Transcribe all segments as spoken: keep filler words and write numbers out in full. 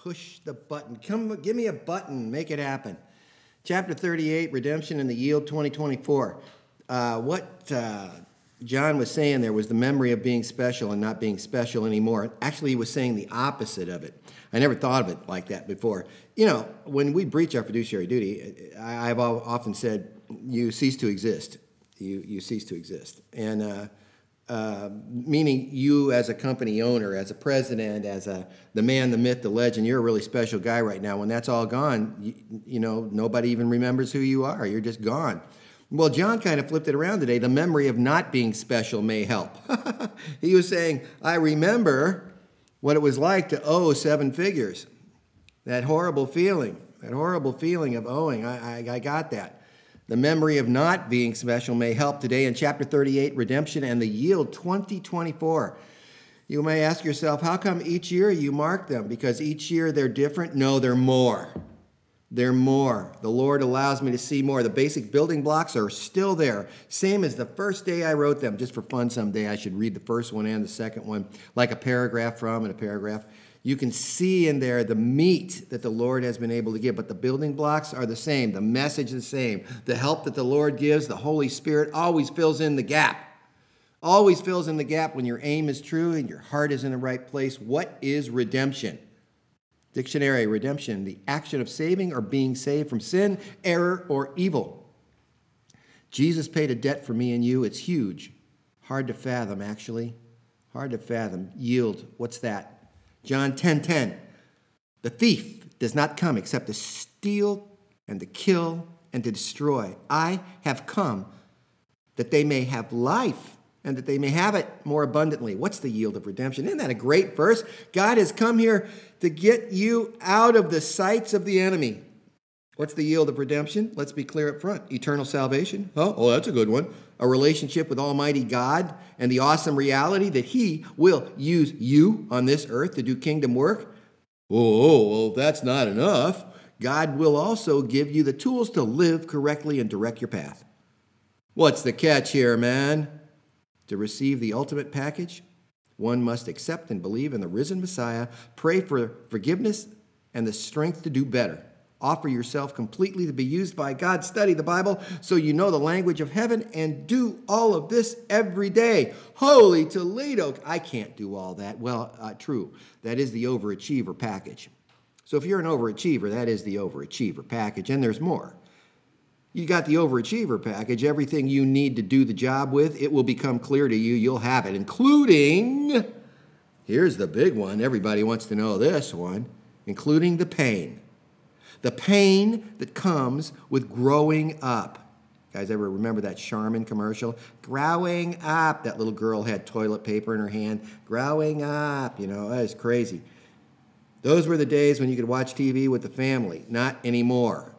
push the button. Come, give me a button. Make it happen. Chapter thirty-eight, Redemption and the Yield twenty twenty-four. Uh, what uh, John was saying there was the memory of being special and not being special anymore. Actually, he was saying the opposite of it. I never thought of it like that before. You know, when we breach our fiduciary duty, I've often said, you cease to exist. You, you cease to exist. And uh, uh, meaning you as a company owner, as a president, as a the man, the myth, the legend, you're a really special guy right now. When that's all gone, you, you know, nobody even remembers who you are. You're just gone. Well, John kind of flipped it around today. The memory of not being special may help. He was saying, I remember what it was like to owe seven figures. That horrible feeling, that horrible feeling of owing. I, I, I got that. The memory of not being special may help today in chapter thirty-eight, Redemption and the Yield twenty twenty-four. You may ask yourself, how come each year you mark them? Because each year they're different? No, they're more. They're more. The Lord allows me to see more. The basic building blocks are still there. Same as the first day I wrote them. Just for fun someday, I should read the first one and the second one, like a paragraph from and a paragraph. You can see in there the meat that the Lord has been able to give, but the building blocks are the same. The message is the same. The help that the Lord gives, the Holy Spirit always fills in the gap. Always fills in the gap when your aim is true and your heart is in the right place. What is redemption? Dictionary, redemption, the action of saving or being saved from sin, error, or evil. Jesus paid a debt for me and you. It's huge. Hard to fathom, actually. Hard to fathom. Yield, what's that? John ten ten. The thief does not come except to steal and to kill and to destroy. I have come that they may have life and that they may have it more abundantly. What's the yield of redemption? Isn't that a great verse? God has come here to get you out of the sights of the enemy. What's the yield of redemption? Let's be clear up front. Eternal salvation. Oh, oh, that's a good one. A relationship with Almighty God and the awesome reality that He will use you on this earth to do kingdom work. Oh, well, that's not enough. God will also give you the tools to live correctly and direct your path. What's the catch here, man? To receive the ultimate package, one must accept and believe in the risen Messiah, pray for forgiveness and the strength to do better. Offer yourself completely to be used by God. Study the Bible so you know the language of heaven and do all of this every day. Holy Toledo. I can't do all that. Well, uh, true. That is the overachiever package. So if you're an overachiever, that is the overachiever package, and there's more. You got the overachiever package, everything you need to do the job with, it will become clear to you. You'll have it, including, here's the big one. Everybody wants to know this one, including the pain. The pain that comes with growing up. You guys ever remember that Charmin commercial? Growing up. That little girl had toilet paper in her hand. Growing up. You know, that is crazy. Those were the days when you could watch T V with the family. Not anymore.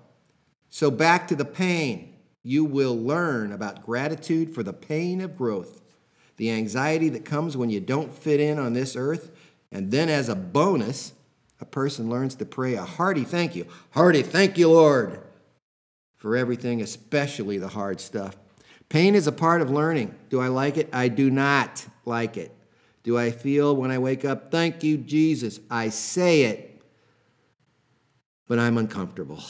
So back to the pain. You will learn about gratitude for the pain of growth, the anxiety that comes when you don't fit in on this earth, and then as a bonus, a person learns to pray a hearty thank you. Hearty thank you, Lord, for everything, especially the hard stuff. Pain is a part of learning. Do I like it? I do not like it. Do I feel when I wake up, thank you, Jesus? I say it, but I'm uncomfortable.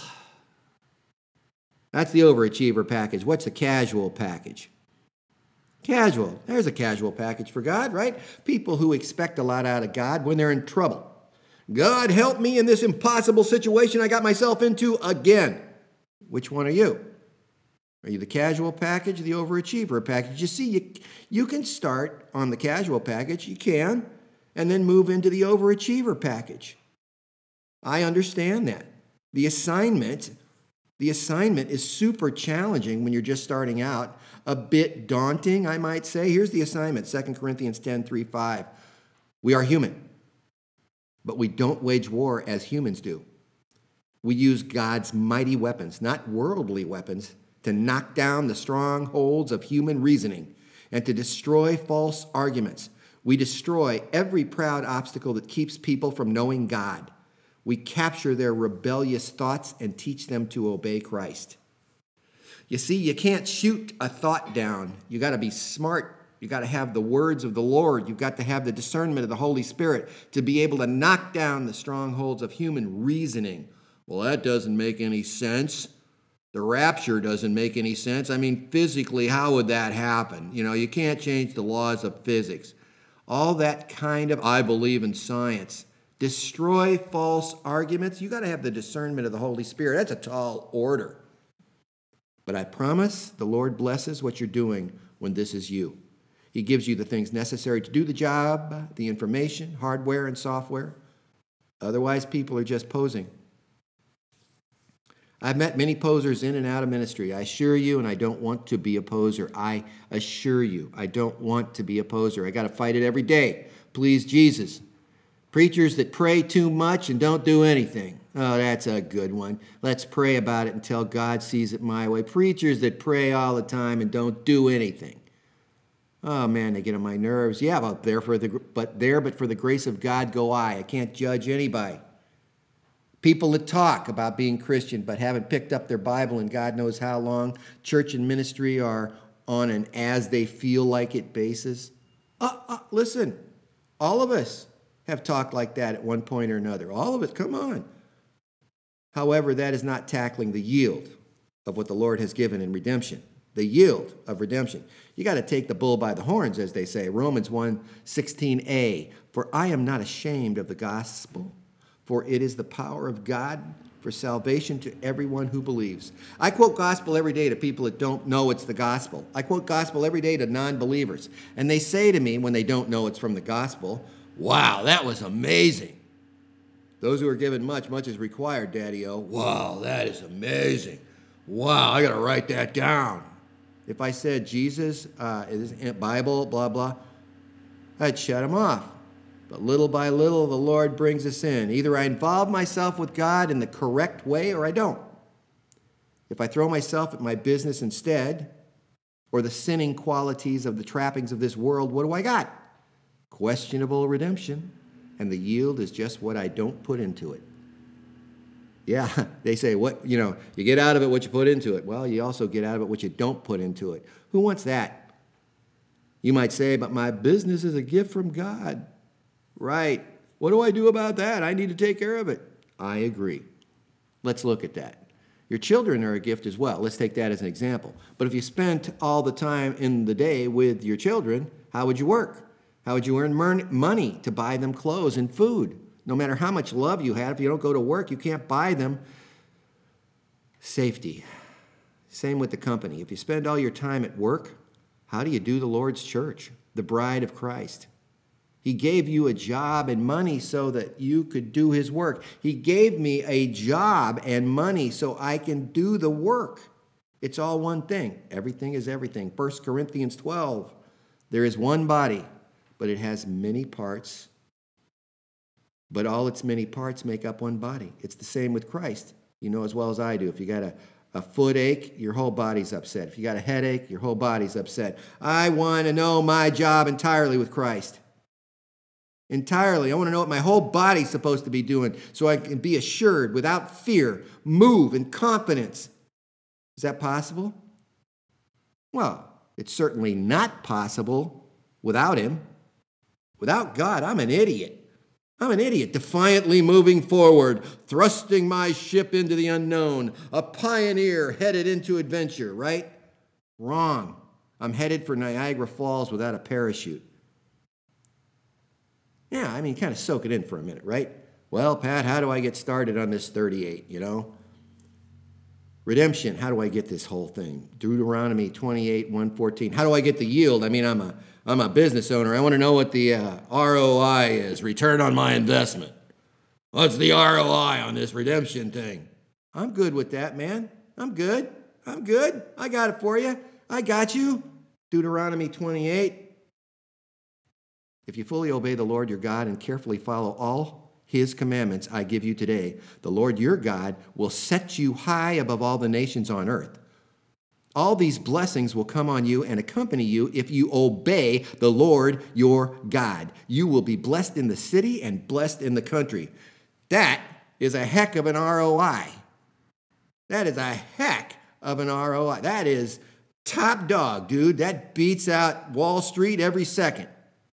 That's the overachiever package. What's the casual package? Casual. There's a casual package for God, right? People who expect a lot out of God when they're in trouble. God, help me in this impossible situation I got myself into again. Which one are you? Are you the casual package or the overachiever package? You see, you, you can start on the casual package, you can, and then move into the overachiever package. I understand that. The assignment The assignment is super challenging when you're just starting out, a bit daunting, I might say. Here's the assignment, Second Corinthians ten, three, five. We are human, but we don't wage war as humans do. We use God's mighty weapons, not worldly weapons, to knock down the strongholds of human reasoning and to destroy false arguments. We destroy every proud obstacle that keeps people from knowing God. We capture their rebellious thoughts and teach them to obey Christ. You see, you can't shoot a thought down. You got to be smart You got to have the words of the Lord. You've got to have the discernment of the Holy Spirit to be able to knock down the strongholds of human reasoning. Well, that doesn't make any sense. The rapture doesn't make any sense. I mean, physically, how would that happen? You know, you can't change the laws of physics. All that kind of, I believe in science. Destroy false arguments. You got to have the discernment of the Holy Spirit. That's a tall order. But I promise the Lord blesses what you're doing when this is you. He gives you the things necessary to do the job, the information, hardware and software. Otherwise, people are just posing. I've met many posers in and out of ministry. I assure you, and I don't want to be a poser. I assure you, I don't want to be a poser. I got to fight it every day. Please, Jesus. Preachers that pray too much and don't do anything. Oh, that's a good one. Let's pray about it until God sees it my way. Preachers that pray all the time and don't do anything. Oh, man, they get on my nerves. Yeah, but there, for the, but there, but for the grace of God go I. I can't judge anybody. People that talk about being Christian but haven't picked up their Bible in God knows how long. Church and ministry are on an as-they-feel-like-it basis. Uh, uh, listen, all of us have talked like that at one point or another. All of us, come on. However, that is not tackling the yield of what the Lord has given in redemption. The yield of redemption. You got to take the bull by the horns, as they say. Romans one sixteen a. For I am not ashamed of the gospel, for it is the power of God for salvation to everyone who believes. I quote gospel every day to people that don't know it's the gospel. I quote gospel every day to non-believers. And they say to me when they don't know it's from the gospel, wow, that was amazing. Those who are given much, much is required, Daddy-O. Wow, that is amazing. Wow, I got to write that down. If I said Jesus, uh, is Bible, blah, blah, I'd shut him off. But little by little, the Lord brings us in. Either I involve myself with God in the correct way or I don't. If I throw myself at my business instead, or the sinning qualities of the trappings of this world, what do I got? Questionable redemption. And the yield is just what I don't put into it. Yeah, they say, what you know, you get out of it what you put into it. Well, you also get out of it what you don't put into it. Who wants that? You might say, but my business is a gift from God. Right. What do I do about that? I need to take care of it. I agree. Let's look at that. Your children are a gift as well. Let's take that as an example. But if you spent all the time in the day with your children, how would you work? How would you earn money to buy them clothes and food? No matter how much love you have, if you don't go to work, you can't buy them safety. Same with the company. If you spend all your time at work, how do you do the Lord's church, the bride of Christ? He gave you a job and money so that you could do his work. He gave me a job and money so I can do the work. It's all one thing. Everything is everything. First Corinthians twelve, there is one body, but it has many parts. But all its many parts make up one body. It's the same with Christ. You know as well as I do. If you got a, a foot ache, your whole body's upset. If you got a headache, your whole body's upset. I want to know my job entirely with Christ. Entirely. I want to know what my whole body's supposed to be doing so I can be assured without fear, move in confidence. Is that possible? Well, it's certainly not possible without him. Without God, I'm an idiot. I'm an idiot, defiantly moving forward, thrusting my ship into the unknown, a pioneer headed into adventure, right? Wrong. I'm headed for Niagara Falls without a parachute. Yeah, I mean, kind of soak it in for a minute, right? Well, Pat, how do I get started on this thirty-eight, you know? Redemption, how do I get this whole thing? Deuteronomy twenty-eight, one fourteen. How do I get the yield? I mean, I'm a I'm a business owner. I want to know what the uh, R O I is, return on my investment. What's the R O I on this redemption thing? I'm good with that, man. I'm good. I'm good. I got it for you. I got you. Deuteronomy twenty-eight. If you fully obey the Lord your God and carefully follow all his commandments I give you today, the Lord your God will set you high above all the nations on earth. All these blessings will come on you and accompany you if you obey the Lord your God. You will be blessed in the city and blessed in the country. That is a heck of an R O I. That is a heck of an R O I. That is Top dog, dude. That beats out Wall Street every second.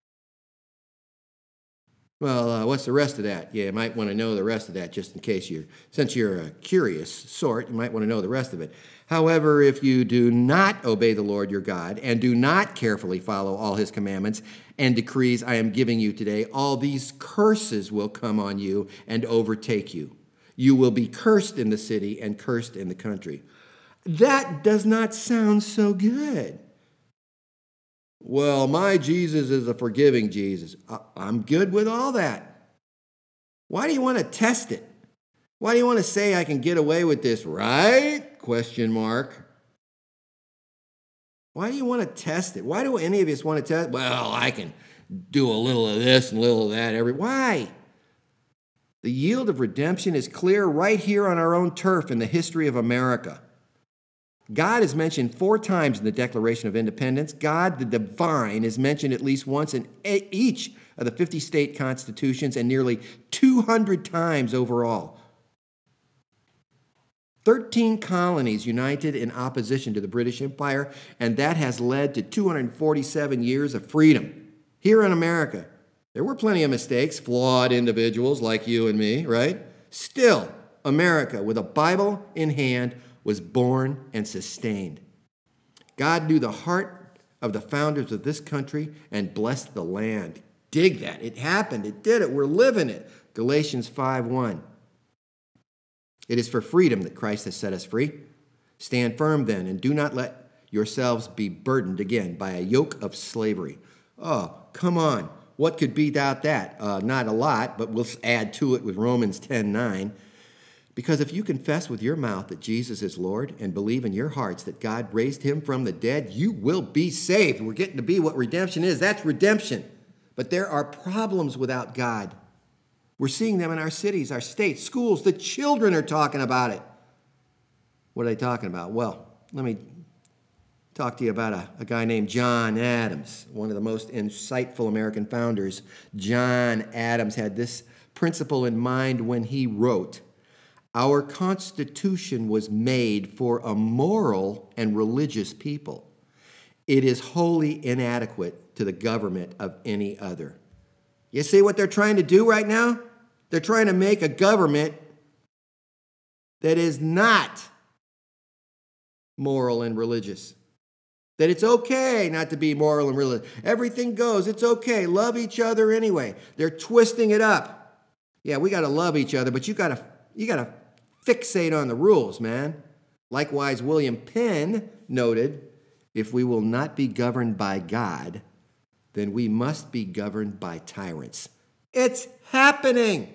Well, uh, what's the rest of that? Yeah, you might want to know the rest of that just in case you're, since you're a curious sort, you might want to know the rest of it. However, if you do not obey the Lord your God and do not carefully follow all his commandments and decrees I am giving you today, all these curses will come on you and overtake you. You will be cursed in the city and cursed in the country. That does not sound so good. Well, my Jesus is a forgiving Jesus. I'm good with all that. Why do you want to test it? Why do you want to say I can get away with this, right? Question mark. Why do you want to test it? Why do any of us want to test? Well, I can do a little of this and a little of that. Every Why? The yield of redemption is clear right here on our own turf in the history of America. God is mentioned four times in the Declaration of Independence. God, the divine, is mentioned at least once in each of the fifty state constitutions and nearly two hundred times overall. thirteen colonies united in opposition to the British Empire, and that has led to two hundred forty-seven years of freedom. Here in America, there were plenty of mistakes, flawed individuals like you and me, right? Still, America, with a Bible in hand, was born and sustained. God knew the heart of the founders of this country and blessed the land. Dig that. It happened. It did it. We're living it. Galatians five one. It is for freedom that Christ has set us free. Stand firm then, and do not let yourselves be burdened again by a yoke of slavery. Oh, come on. What could beat out that? Uh, not a lot, but we'll add to it with Romans ten nine. Because if you confess with your mouth that Jesus is Lord and believe in your hearts that God raised him from the dead, you will be saved. We're getting to be what redemption is. That's redemption. But there are problems without God. We're seeing them in our cities, our states, schools. The children are talking about it. What are they talking about? Well, let me talk to you about a, a guy named John Adams, one of the most insightful American founders. John Adams had this principle in mind when he wrote, "Our Constitution was made for a moral and religious people. It is wholly inadequate to the government of any other." You see what they're trying to do right now? They're trying to make a government that is not moral and religious. That it's okay not to be moral and religious. Everything goes. It's okay. Love each other anyway. They're twisting it up. Yeah, we got to love each other, but you got to you got to fixate on the rules, man. Likewise, William Penn noted, if we will not be governed by God, then we must be governed by tyrants. It's happening.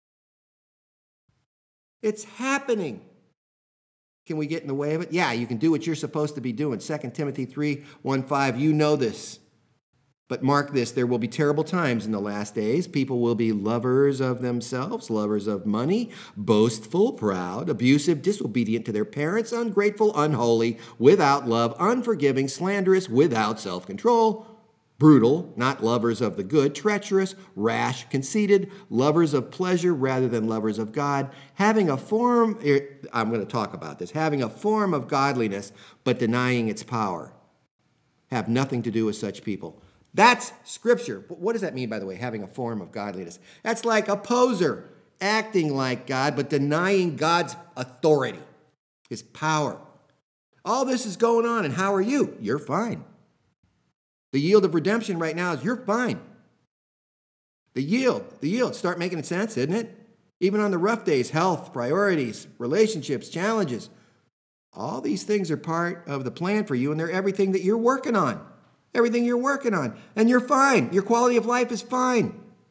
It's happening. Can we get in the way of it? Yeah, you can do what you're supposed to be doing. Second Timothy three, one, five, you know this. But mark this, there will be terrible times in the last days. People will be lovers of themselves, lovers of money, boastful, proud, abusive, disobedient to their parents, ungrateful, unholy, without love, unforgiving, slanderous, without self-control, brutal, not lovers of the good, treacherous, rash, conceited, lovers of pleasure rather than lovers of God, having a form, I'm going to talk about this, having a form of godliness but denying its power. Have nothing to do with such people. That's Scripture. But what does that mean, by the way, having a form of godliness? That's like a poser, acting like God, but denying God's authority, his power. All this is going on, and how are you? You're fine. The yield of redemption right now is you're fine. The yield, the yield, start making sense, isn't it? Even on the rough days, health, priorities, relationships, challenges. All these things are part of the plan for you, and they're everything that you're working on. Everything you're working on. And you're fine. Your quality of life is fine.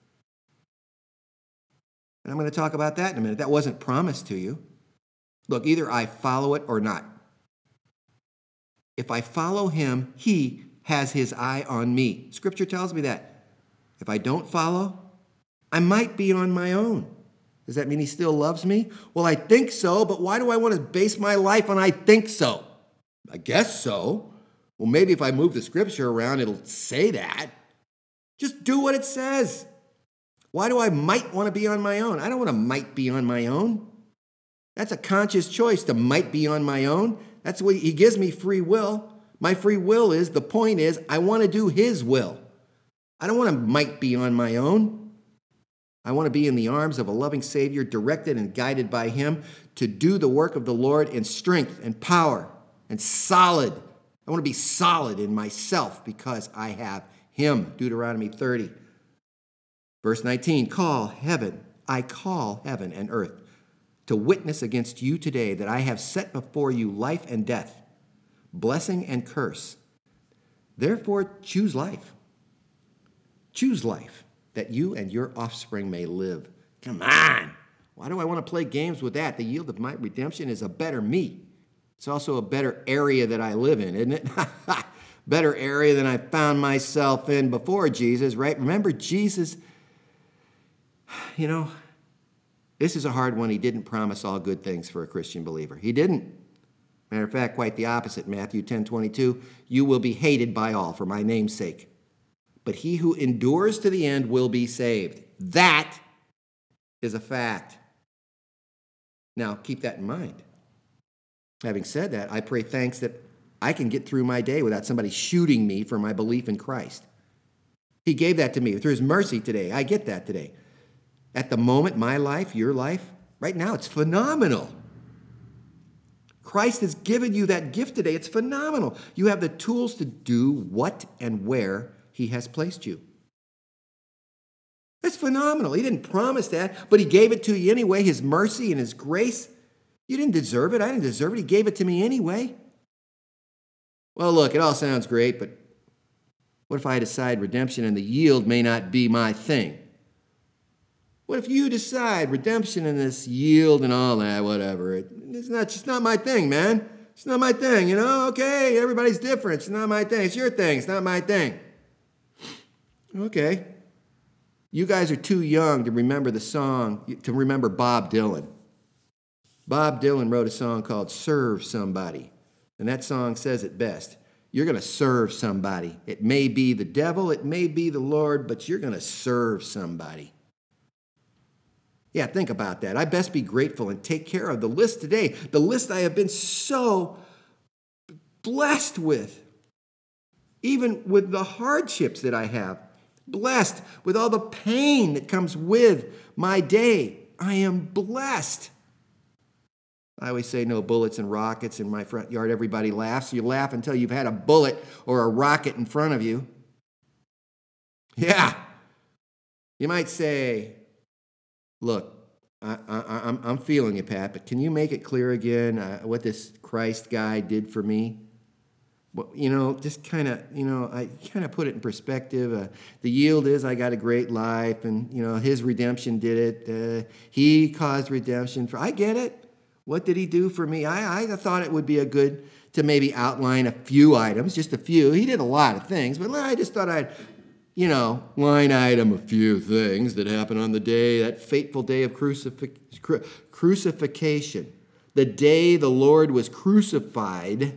And I'm going to talk about that in a minute. That wasn't promised to you. Look, either I follow it or not. If I follow him, he has his eye on me. Scripture tells me that. If I don't follow, I might be on my own. Does that mean he still loves me? Well, I think so, but why do I want to base my life on I think so? I guess so. Well, maybe if I move the scripture around, it'll say that. Just do what it says. Why do I might want to be on my own? I don't want to might be on my own. That's a conscious choice to might be on my own. That's what he gives me free will. My free will is, the point is, I want to do his will. I don't want to might be on my own. I want to be in the arms of a loving Savior, directed and guided by him to do the work of the Lord in strength and power and solid. I want to be solid in myself because I have him. Deuteronomy thirty. Verse nineteen, call heaven. I call heaven and earth to witness against you today that I have set before you life and death, blessing and curse. Therefore, choose life. Choose life, that you and your offspring may live. Come on. Why do I want to play games with that? The yield of my redemption is a better me. It's also a better area that I live in, isn't it? Better area than I found myself in before Jesus, right? Remember, Jesus, you know, this is a hard one. He didn't promise all good things for a Christian believer. He didn't. Matter of fact, quite the opposite. Matthew ten twenty-two, you will be hated by all for my name's sake. But he who endures to the end will be saved. That is a fact. Now, keep that in mind. Having said that, I pray thanks that I can get through my day without somebody shooting me for my belief in Christ. He gave that to me through his mercy today. I get that today. At the moment, my life, your life, right now, it's phenomenal. Christ has given you that gift today. It's phenomenal. You have the tools to do what and where he has placed you. That's phenomenal. He didn't promise that, but he gave it to you anyway, his mercy and his grace. You didn't deserve it. I didn't deserve it. He gave it to me anyway. Well, look, it all sounds great, but what if I decide redemption and the yield may not be my thing? What if you decide redemption and this yield and all that, whatever? It, it's not just not my thing, man. It's not my thing, you know? Okay, everybody's different. It's not my thing. It's your thing. It's not my thing. Okay. You guys are too young to remember the song, to remember Bob Dylan. Bob Dylan wrote a song called Serve Somebody. And that song says it best. You're going to serve somebody. It may be the devil, it may be the Lord, but you're going to serve somebody. Yeah, think about that. I best be grateful and take care of the list today. The list I have been so blessed with. Even with the hardships that I have. Blessed with all the pain that comes with my day. I am blessed. I always say no bullets and rockets in my front yard. Everybody laughs. You laugh until you've had a bullet or a rocket in front of you. Yeah. You might say, look, I, I, I'm, I'm feeling you, Pat, but can you make it clear again uh, what this Christ guy did for me? Well, you know, just kind of, you know, I kind of put it in perspective. Uh, the yield is I got a great life, and, you know, his redemption did it. Uh, he caused redemption. For I get it. What did he do for me? I, I thought it would be a good to maybe outline a few items, just a few. He did a lot of things, but I just thought I'd, you know, line item a few things that happened on the day, that fateful day of crucif- cru- crucifixion. The day the Lord was crucified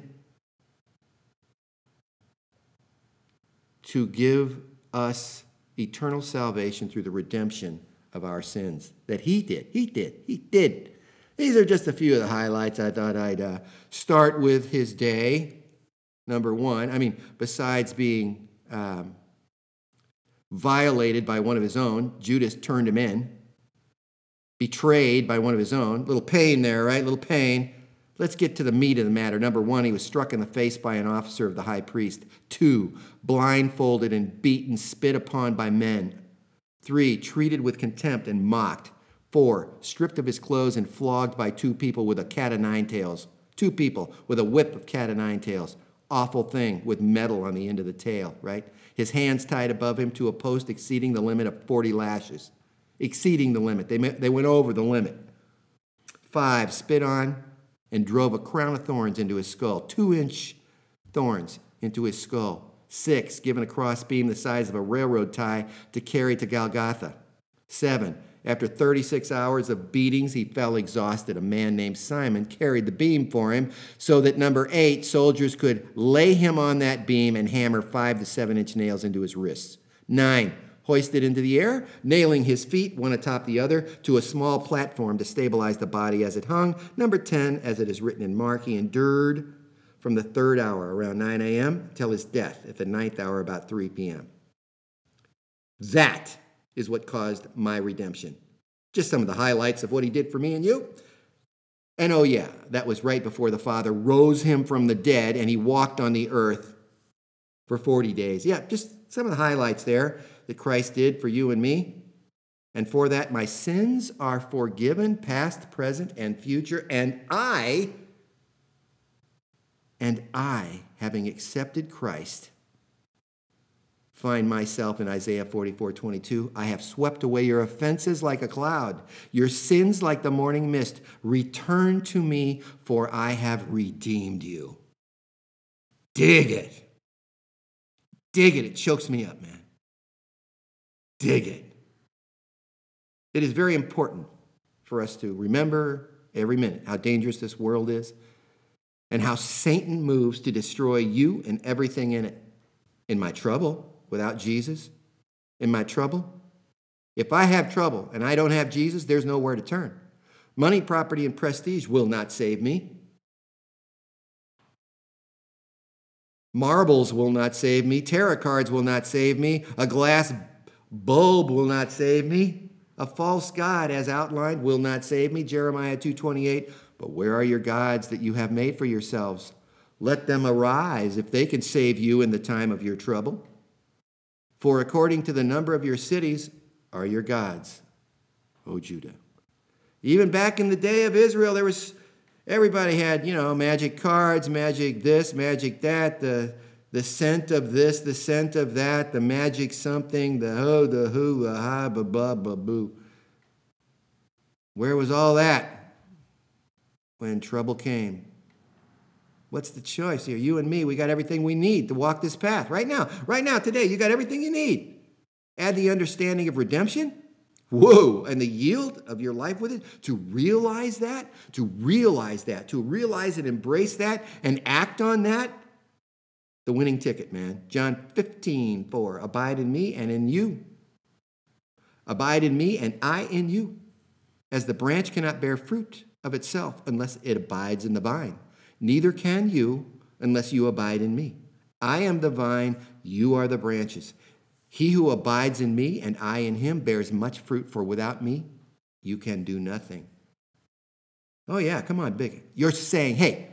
to give us eternal salvation through the redemption of our sins. That he did. He did. He did. These are just a few of the highlights. I thought I'd uh, start with his day, number one. I mean, besides being um, violated by one of his own, Judas turned him in, betrayed by one of his own. Little pain there, right? Little pain. Let's get to the meat of the matter. Number one, he was struck in the face by an officer of the high priest. Two, blindfolded and beaten, spit upon by men. Three, treated with contempt and mocked. Four, stripped of his clothes and flogged by two people with a cat o' nine tails. Two people with a whip of cat o' nine tails. Awful thing with metal on the end of the tail, right? His hands tied above him to a post exceeding the limit of forty lashes. Exceeding the limit. They, they went over the limit. Five, spit on and drove a crown of thorns into his skull. Two-inch thorns into his skull. Six, given a crossbeam the size of a railroad tie to carry to Golgotha. Seven, after thirty-six hours of beatings, he fell exhausted. A man named Simon carried the beam for him so that, number eight, soldiers could lay him on that beam and hammer five to seven inch nails into his wrists. Nine, hoisted into the air, nailing his feet one atop the other to a small platform to stabilize the body as it hung. Number ten, as it is written in Mark, he endured from the third hour around nine a.m. till his death at the ninth hour about three p.m. That is what caused my redemption. Just some of the highlights of what he did for me and you. And oh yeah, that was right before the Father rose him from the dead and he walked on the earth for forty days. Yeah, just some of the highlights there that Christ did for you and me. And for that, my sins are forgiven, past, present, and future. And I, and I, having accepted Christ, find myself in Isaiah forty-four twenty-two. I have swept away your offenses like a cloud, your sins like the morning mist. Return to me, for I have redeemed you. Dig it. Dig it. It chokes me up, man. Dig it. It is very important for us to remember every minute how dangerous this world is and how Satan moves to destroy you and everything in it. In my trouble, without Jesus, in my trouble, if I have trouble and I don't have Jesus, there's nowhere to turn. Money, property, and prestige will not save me. Marbles will not save me. Tarot cards will not save me. A glass bulb will not save me. A false god, as outlined, will not save me. Jeremiah two twenty-eight. But where are your gods that you have made for yourselves? Let them arise if they can save you in the time of your trouble. For according to the number of your cities are your gods, O Judah. Even back in the day of Israel, there was everybody had, you know, magic cards, magic this, magic that, the the scent of this, the scent of that, the magic something, the ho, the who, the ha, ba, ba, ba, boo. Where was all that when trouble came? What's the choice here? You and me, we got everything we need to walk this path. Right now, right now, today, you got everything you need. Add the understanding of redemption. Whoa, and the yield of your life with it. To realize that, to realize that, to realize and embrace that and act on that. The winning ticket, man. John fifteen four. Abide in me and in you. Abide in me and I in you. As the branch cannot bear fruit of itself unless it abides in the vine, neither can you unless you abide in me. I am the vine, you are the branches. He who abides in me and I in him bears much fruit, for without me you can do nothing. Oh yeah, come on, big. You're saying, hey,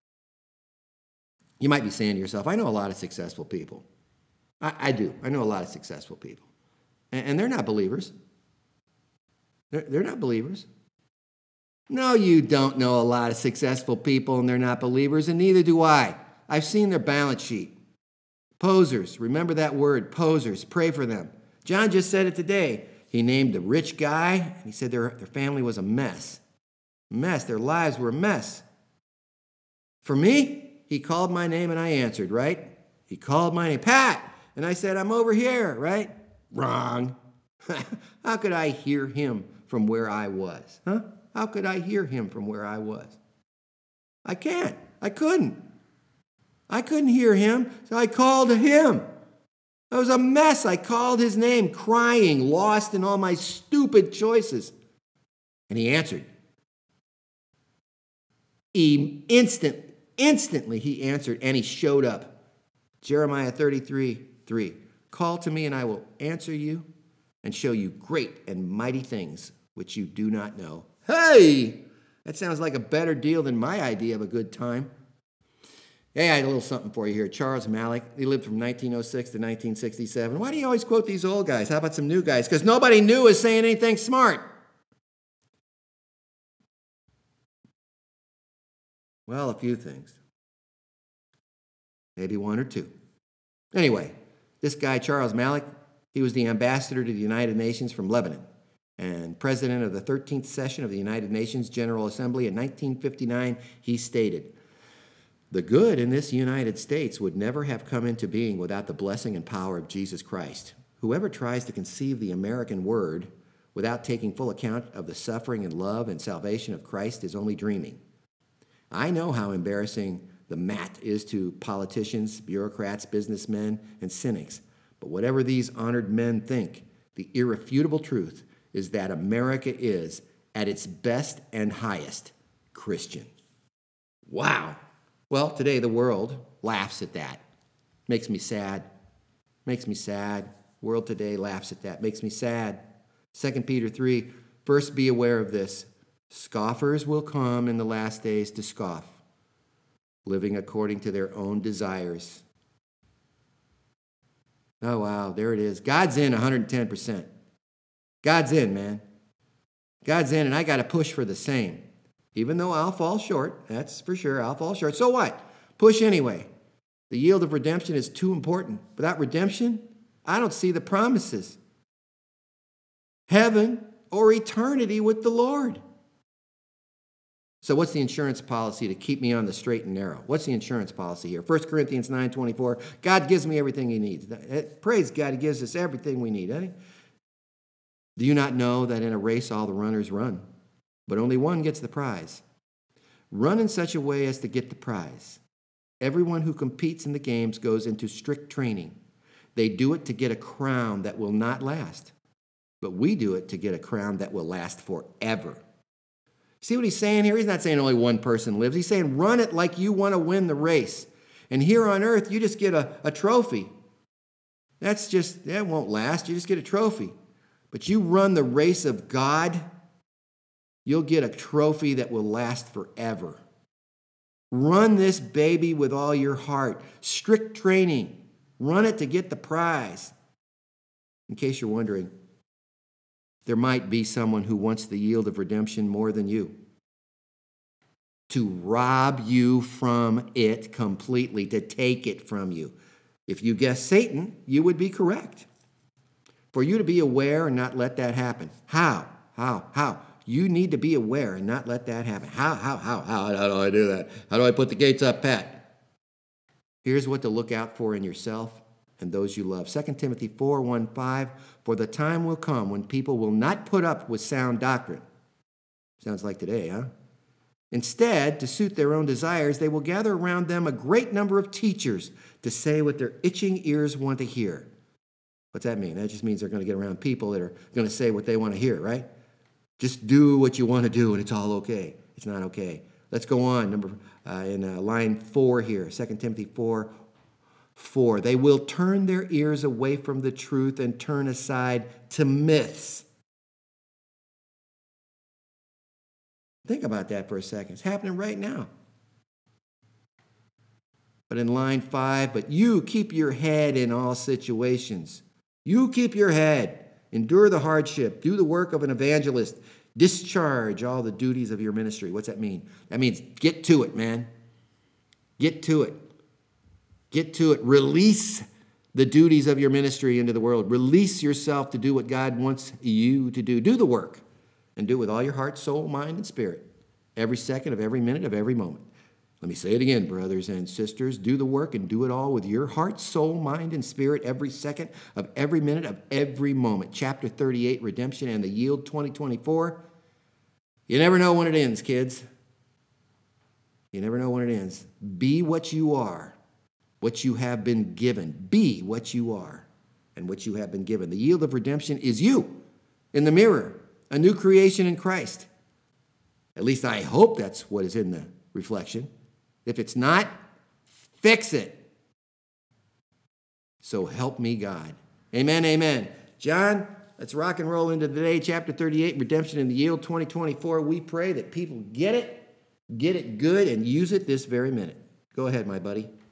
you might be saying to yourself, I know a lot of successful people. I, I do. I know a lot of successful people. And, and they're not believers. They're, they're not believers. No, you don't know a lot of successful people and they're not believers, and neither do I. I've seen their balance sheet. Posers. Remember that word, posers. Pray for them. John just said it today. He named the rich guy, and he said their, their family was a mess. A mess. Their lives were a mess. For me, he called my name and I answered, right? He called my name, Pat, and I said, I'm over here, right? Wrong. How could I hear him from where I was? Huh? How could I hear him from where I was? I can't. I couldn't. I couldn't hear him, so I called him. It was a mess. I called his name, crying, lost in all my stupid choices. And he answered. He instant, instantly he answered, and he showed up. Jeremiah thirty-three three. Call to me, and I will answer you and show you great and mighty things which you do not know. Hey, that sounds like a better deal than my idea of a good time. Hey, I had a little something for you here. Charles Malik, he lived from nineteen oh six to nineteen sixty-seven. Why do you always quote these old guys? How about some new guys? Because nobody new is saying anything smart. Well, a few things. Maybe one or two. Anyway, this guy, Charles Malik, he was the ambassador to the United Nations from Lebanon and president of the thirteenth session of the United Nations General Assembly in nineteen fifty-nine. He stated, the good in this United States would never have come into being without the blessing and power of Jesus Christ. Whoever tries to conceive the American word without taking full account of the suffering and love and salvation of Christ is only dreaming. I know how embarrassing the mat is to politicians, bureaucrats, businessmen, and cynics. But whatever these honored men think, the irrefutable truth is that America is, at its best and highest, Christian. Wow. Well, today the world laughs at that. Makes me sad. Makes me sad. World today laughs at that. Makes me sad. Second Peter three, first be aware of this. Scoffers will come in the last days to scoff, living according to their own desires. Oh, wow, there it is. God's in one hundred ten percent. God's in, man. God's in, and I got to push for the same. Even though I'll fall short, that's for sure, I'll fall short. So what? Push anyway. The yield of redemption is too important. Without redemption, I don't see the promises. Heaven or eternity with the Lord. So what's the insurance policy to keep me on the straight and narrow? What's the insurance policy here? First Corinthians nine twenty-four, God gives me everything he needs. Praise God, he gives us everything we need, doesn't he? Do you not know that in a race all the runners run, but only one gets the prize? Run in such a way as to get the prize. Everyone who competes in the games goes into strict training. They do it to get a crown that will not last, but we do it to get a crown that will last forever. See what he's saying here? He's not saying only one person lives. He's saying run it like you want to win the race. And here on earth, you just get a, a trophy. That's just, that won't last. You just get a trophy. But you run the race of God, you'll get a trophy that will last forever. Run this baby with all your heart. Strict training. Run it to get the prize. In case you're wondering, there might be someone who wants the yield of redemption more than you. To rob you from it completely, to take it from you. If you guess Satan, you would be correct. For you to be aware and not let that happen. How? How? How? You need to be aware and not let that happen. How? How? How? How? How do I do that? How do I put the gates up, Pat? Here's what to look out for in yourself and those you love. Second Timothy four, one, five, for the time will come when people will not put up with sound doctrine. Sounds like today, huh? Instead, to suit their own desires, they will gather around them a great number of teachers to say what their itching ears want to hear. What's that mean? That just means they're going to get around people that are going to say what they want to hear, right? Just do what you want to do and it's all okay. It's not okay. Let's go on. Number uh, in uh, line four here, Second Timothy four, four. They will turn their ears away from the truth and turn aside to myths. Think about that for a second. It's happening right now. But in line five, but you keep your head in all situations. You keep your head. Endure the hardship. Do the work of an evangelist. Discharge all the duties of your ministry. What's that mean? That means get to it, man. Get to it. Get to it. Release the duties of your ministry into the world. Release yourself to do what God wants you to do. Do the work. And do it with all your heart, soul, mind, and spirit. Every second of every minute of every moment. Let me say it again, brothers and sisters. Do the work and do it all with your heart, soul, mind, and spirit every second of every minute of every moment. Chapter thirty-eight, Redemption and the Yield twenty twenty-four. You never know when it ends, kids. You never know when it ends. Be what you are, what you have been given. Be what you are and what you have been given. The yield of redemption is you in the mirror, a new creation in Christ. At least I hope that's what is in the reflection. If it's not, fix it. So help me God. Amen, amen. John, let's rock and roll into today, chapter thirty-eight, Redemption and the Yield twenty twenty-four. We pray that people get it, get it good, and use it this very minute. Go ahead, my buddy.